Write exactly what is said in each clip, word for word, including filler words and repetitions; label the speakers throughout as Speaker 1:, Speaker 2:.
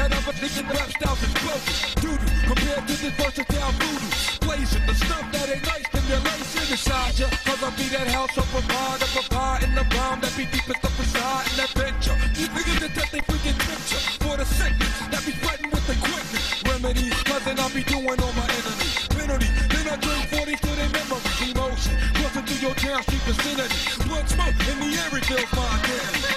Speaker 1: that other nigga rap styles is broken. Doo-doo, compared to this versatile voodoo. Blazing the stuff that ain't nice, stimulation inside ya. Cause I be that house of provide, a provide in the bomb that be deepest up inside in that venture. You niggas that test they freaking picture for the sickness that be spreading with the quickness. Remedies, nothing I be doing on my enemies. Penalty, then I drink forty to their memories. Emotion, crossing through your town street vicinity. Blood smoke in the air, it feels my identity.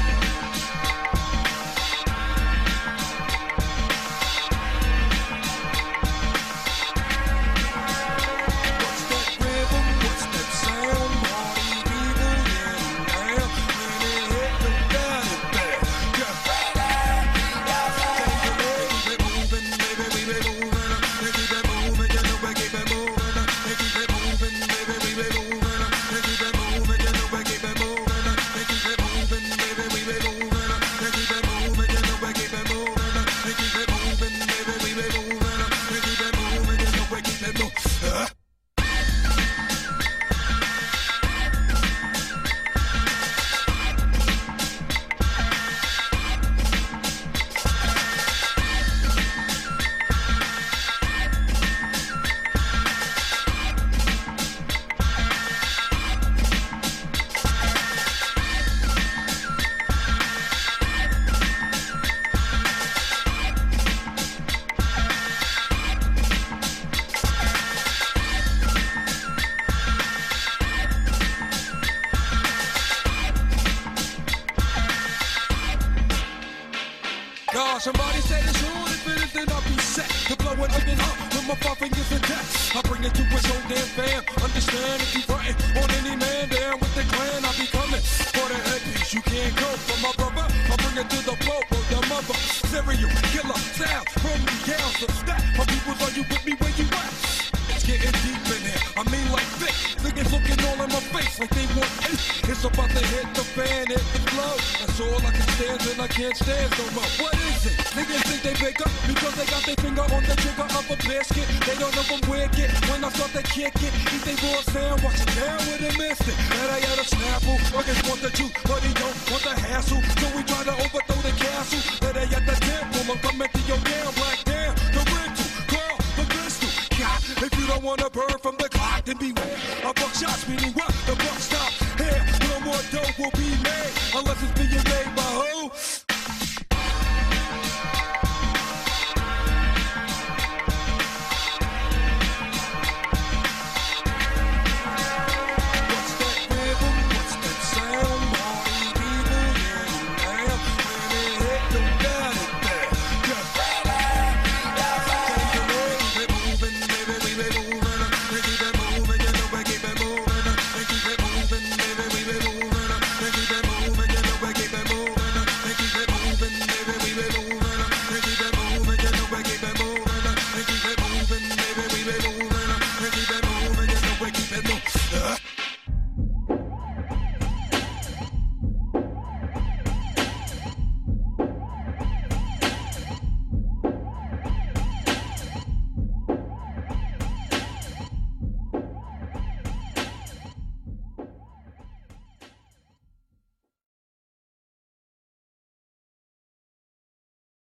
Speaker 1: God, somebody said it's on, if it is, then I'll be set to blow it up and up with my five fingers of death. I bring it to his whole damn fam. Understand if you frontin' on any man down with the clan, I be coming for the headpiece. You can't go for my brother. I bring it to the blow of the mother. Serial killer sound from the gals of stat. My peoples, are you with me where you at? It's getting deep in here. I mean like thick. Niggas looking all in my face like they want eight. It's about to hit the fan, hit the flow. That's all I can stand and I can't stand no more. What is it? Niggas think they bigger because they got their finger on the trigger of a basket. They don't know I'm wicked. When I start to kick it, eat they raw sound, watch it down with a mystic. And I got a snapple. Niggas want the juice, but he don't want the hassle. So we try to overthrow the castle. That they at the temple. I'm coming to your damn black damn. The rental, call the pistol. God, if you don't want to burn from the clock, then beware. A buck shots, meaning what? The buck stops here. No more dough will be made unless it's